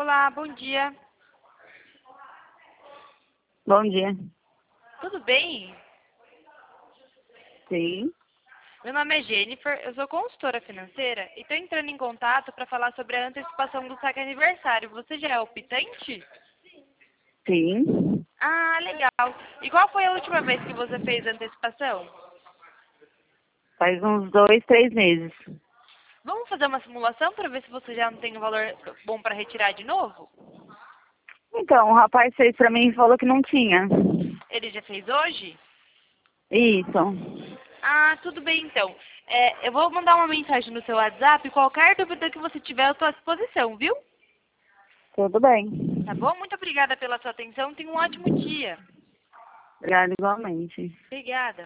Olá, bom dia. Bom dia. Tudo bem? Sim, Meu nome é Jennifer, eu sou consultora financeira e estou entrando em contato para falar sobre a antecipação do saque aniversário. Você já é optante? sim. Ah, legal. E qual foi a última vez que você fez a antecipação? Faz uns 2, 3 meses. Vamos fazer uma simulação para ver se você já não tem um valor bom para retirar de novo? Então, o rapaz fez pra mim e falou que não tinha. Ele já fez hoje? Isso. Ah, tudo bem então. Eu vou mandar uma mensagem no seu WhatsApp. Qualquer dúvida que você tiver, eu estou à disposição, viu? Tudo bem. Tá bom? Muito obrigada pela sua atenção. Tenha um ótimo dia. Obrigada igualmente. Obrigada.